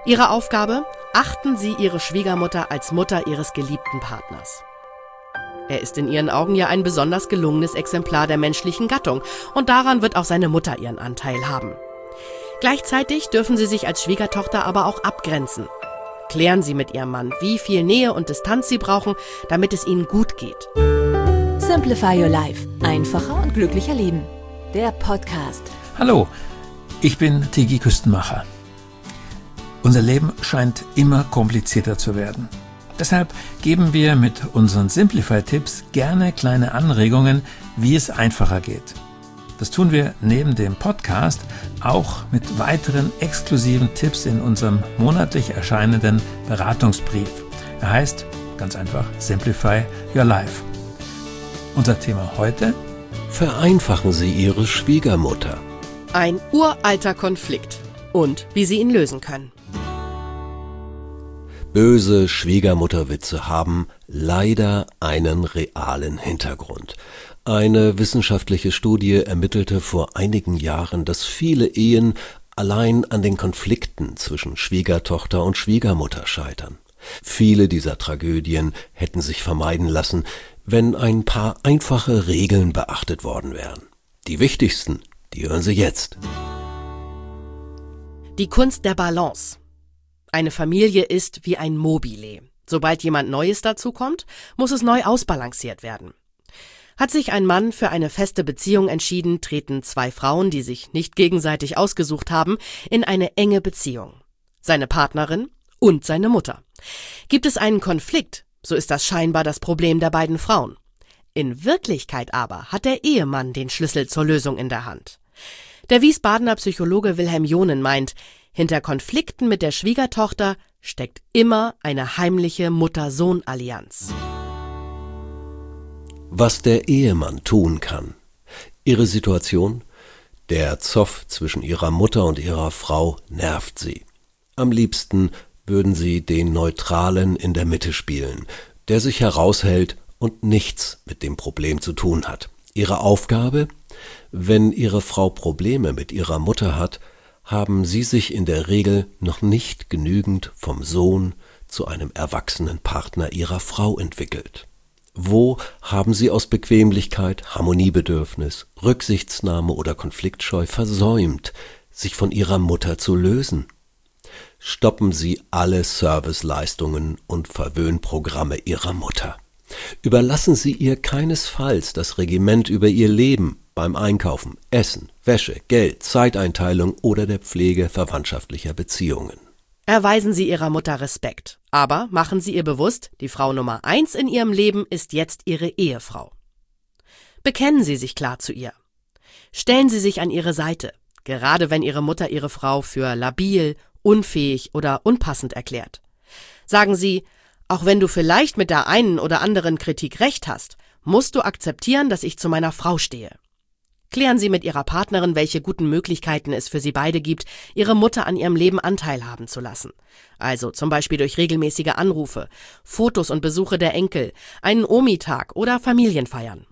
Ihre Aufgabe? Achten Sie Ihre Schwiegermutter als Mutter Ihres geliebten Partners. Er ist in Ihren Augen ja ein besonders gelungenes Exemplar der menschlichen Gattung und daran wird auch seine Mutter ihren Anteil haben. Gleichzeitig dürfen Sie sich als Schwiegertochter aber auch abgrenzen. Klären Sie mit Ihrem Mann, wie viel Nähe und Distanz Sie brauchen, damit es Ihnen gut geht. Simplify Your Life. Einfacher und glücklicher leben. Der Podcast. Hallo, ich bin Tigi Küstenmacher. Unser Leben scheint immer komplizierter zu werden. Deshalb geben wir mit unseren Simplify-Tipps gerne kleine Anregungen, wie es einfacher geht. Das tun wir neben dem Podcast auch mit weiteren exklusiven Tipps in unserem monatlich erscheinenden Beratungsbrief. Er heißt ganz einfach Simplify Your Life. Unser Thema heute: Vereinfachen Sie Ihre Schwiegermutter. Ein uralter Konflikt und wie Sie ihn lösen können. Böse Schwiegermutterwitze haben leider einen realen Hintergrund. Eine wissenschaftliche Studie ermittelte vor einigen Jahren, dass viele Ehen allein an den Konflikten zwischen Schwiegertochter und Schwiegermutter scheitern. Viele dieser Tragödien hätten sich vermeiden lassen, wenn ein paar einfache Regeln beachtet worden wären. Die wichtigsten, die hören Sie jetzt. Die Kunst der Balance. Eine Familie ist wie ein Mobile. Sobald jemand Neues dazukommt, muss es neu ausbalanciert werden. Hat sich ein Mann für eine feste Beziehung entschieden, treten zwei Frauen, die sich nicht gegenseitig ausgesucht haben, in eine enge Beziehung. Seine Partnerin und seine Mutter. Gibt es einen Konflikt, so ist das scheinbar das Problem der beiden Frauen. In Wirklichkeit aber hat der Ehemann den Schlüssel zur Lösung in der Hand. Der Wiesbadener Psychologe Wilhelm Johnen meint, hinter Konflikten mit der Schwiegertochter steckt immer eine heimliche Mutter-Sohn-Allianz. Was der Ehemann tun kann. Ihre Situation? Der Zoff zwischen ihrer Mutter und ihrer Frau nervt sie. Am liebsten würden sie den Neutralen in der Mitte spielen, der sich heraushält und nichts mit dem Problem zu tun hat. Ihre Aufgabe? Wenn ihre Frau Probleme mit ihrer Mutter hat, haben sie sich in der Regel noch nicht genügend vom Sohn zu einem erwachsenen Partner ihrer Frau entwickelt. Wo haben sie aus Bequemlichkeit, Harmoniebedürfnis, Rücksichtsnahme oder Konfliktscheu versäumt, sich von ihrer Mutter zu lösen? Stoppen Sie alle Serviceleistungen und Verwöhnprogramme Ihrer Mutter. Überlassen Sie ihr keinesfalls das Regiment über ihr Leben beim Einkaufen, Essen, Wäsche, Geld, Zeiteinteilung oder der Pflege verwandtschaftlicher Beziehungen. Erweisen Sie Ihrer Mutter Respekt, aber machen Sie ihr bewusst, die Frau Nummer 1 in Ihrem Leben ist jetzt Ihre Ehefrau. Bekennen Sie sich klar zu ihr. Stellen Sie sich an ihre Seite, gerade wenn Ihre Mutter Ihre Frau für labil, unfähig oder unpassend erklärt. Sagen Sie, auch wenn du vielleicht mit der einen oder anderen Kritik recht hast, musst du akzeptieren, dass ich zu meiner Frau stehe. Klären Sie mit Ihrer Partnerin, welche guten Möglichkeiten es für sie beide gibt, ihre Mutter an ihrem Leben anteilhaben zu lassen. Also zum Beispiel durch regelmäßige Anrufe, Fotos und Besuche der Enkel, einen Omi-Tag oder Familienfeiern.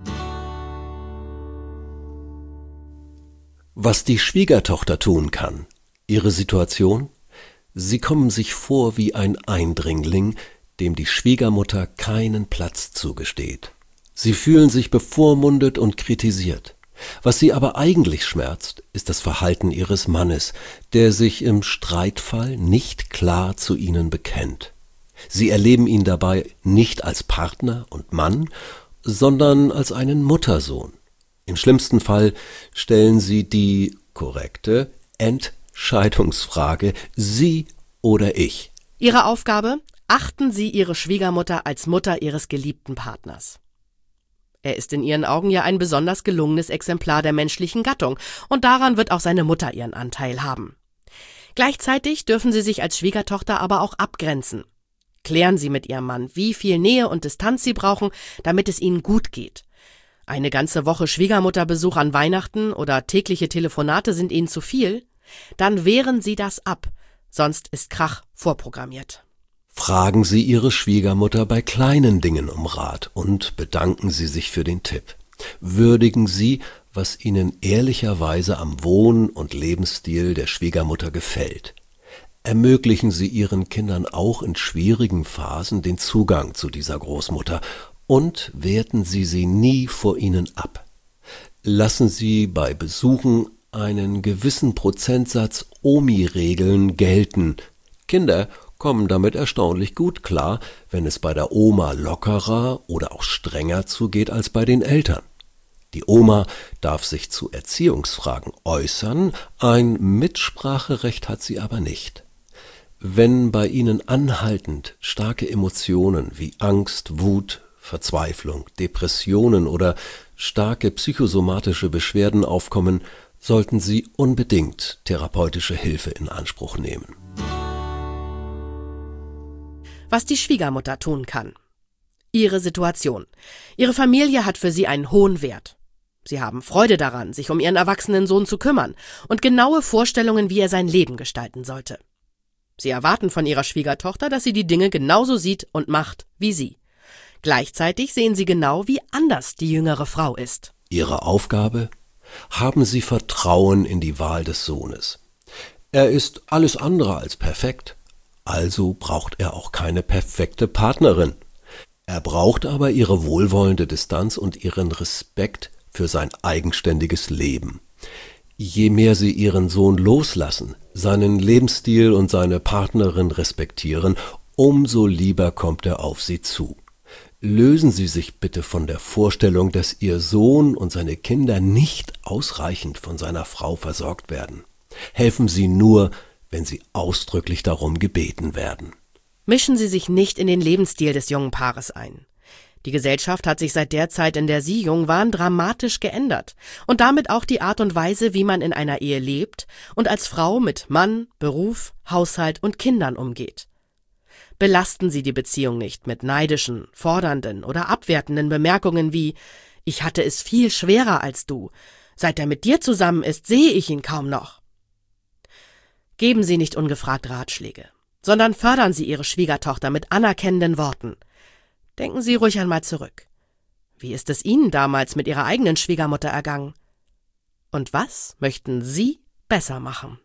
Was die Schwiegertochter tun kann. Ihre Situation? Sie kommen sich vor wie ein Eindringling, dem die Schwiegermutter keinen Platz zugesteht. Sie fühlen sich bevormundet und kritisiert. Was sie aber eigentlich schmerzt, ist das Verhalten ihres Mannes, der sich im Streitfall nicht klar zu ihnen bekennt. Sie erleben ihn dabei nicht als Partner und Mann, sondern als einen Muttersohn. Im schlimmsten Fall stellen sie die korrekte Entscheidungsfrage: Sie oder ich. Ihre Aufgabe? Achten Sie Ihre Schwiegermutter als Mutter Ihres geliebten Partners. Er ist in Ihren Augen ja ein besonders gelungenes Exemplar der menschlichen Gattung und daran wird auch seine Mutter ihren Anteil haben. Gleichzeitig dürfen Sie sich als Schwiegertochter aber auch abgrenzen. Klären Sie mit Ihrem Mann, wie viel Nähe und Distanz Sie brauchen, damit es Ihnen gut geht. Eine ganze Woche Schwiegermutterbesuch an Weihnachten oder tägliche Telefonate sind Ihnen zu viel? Dann wehren Sie das ab, sonst ist Krach vorprogrammiert. Fragen Sie Ihre Schwiegermutter bei kleinen Dingen um Rat und bedanken Sie sich für den Tipp. Würdigen Sie, was Ihnen ehrlicherweise am Wohn- und Lebensstil der Schwiegermutter gefällt. Ermöglichen Sie Ihren Kindern auch in schwierigen Phasen den Zugang zu dieser Großmutter und werten Sie sie nie vor ihnen ab. Lassen Sie bei Besuchen einen gewissen Prozentsatz Omi-Regeln gelten. Kinder kommen damit erstaunlich gut klar, wenn es bei der Oma lockerer oder auch strenger zugeht als bei den Eltern. Die Oma darf sich zu Erziehungsfragen äußern, ein Mitspracherecht hat sie aber nicht. Wenn bei ihnen anhaltend starke Emotionen wie Angst, Wut, Verzweiflung, Depressionen oder starke psychosomatische Beschwerden aufkommen, sollten Sie unbedingt therapeutische Hilfe in Anspruch nehmen. Was die Schwiegermutter tun kann. Ihre Situation. Ihre Familie hat für Sie einen hohen Wert. Sie haben Freude daran, sich um Ihren erwachsenen Sohn zu kümmern und genaue Vorstellungen, wie er sein Leben gestalten sollte. Sie erwarten von Ihrer Schwiegertochter, dass sie die Dinge genauso sieht und macht wie Sie. Gleichzeitig sehen Sie genau, wie anders die jüngere Frau ist. Ihre Aufgabe? Haben Sie Vertrauen in die Wahl des Sohnes. Er ist alles andere als perfekt, also braucht er auch keine perfekte Partnerin. Er braucht aber Ihre wohlwollende Distanz und Ihren Respekt für sein eigenständiges Leben. Je mehr Sie Ihren Sohn loslassen, seinen Lebensstil und seine Partnerin respektieren, umso lieber kommt er auf Sie zu. Lösen Sie sich bitte von der Vorstellung, dass Ihr Sohn und seine Kinder nicht ausreichend von seiner Frau versorgt werden. Helfen Sie nur, wenn Sie ausdrücklich darum gebeten werden. Mischen Sie sich nicht in den Lebensstil des jungen Paares ein. Die Gesellschaft hat sich seit der Zeit, in der Sie jung waren, dramatisch geändert und damit auch die Art und Weise, wie man in einer Ehe lebt und als Frau mit Mann, Beruf, Haushalt und Kindern umgeht. Belasten Sie die Beziehung nicht mit neidischen, fordernden oder abwertenden Bemerkungen wie »Ich hatte es viel schwerer als du. Seit er mit dir zusammen ist, sehe ich ihn kaum noch.« Geben Sie nicht ungefragt Ratschläge, sondern fördern Sie Ihre Schwiegertochter mit anerkennenden Worten. Denken Sie ruhig einmal zurück. Wie ist es Ihnen damals mit Ihrer eigenen Schwiegermutter ergangen? Und was möchten Sie besser machen?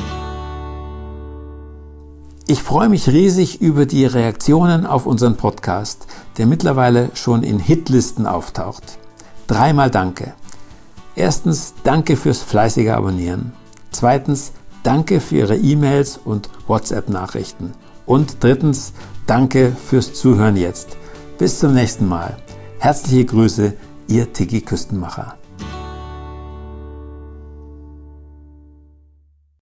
Ich freue mich riesig über die Reaktionen auf unseren Podcast, der mittlerweile schon in Hitlisten auftaucht. 3-mal Danke. Erstens, danke fürs fleißige Abonnieren. Zweitens, danke für Ihre E-Mails und WhatsApp-Nachrichten. Und drittens, danke fürs Zuhören jetzt. Bis zum nächsten Mal. Herzliche Grüße, Ihr Tiki Küstenmacher.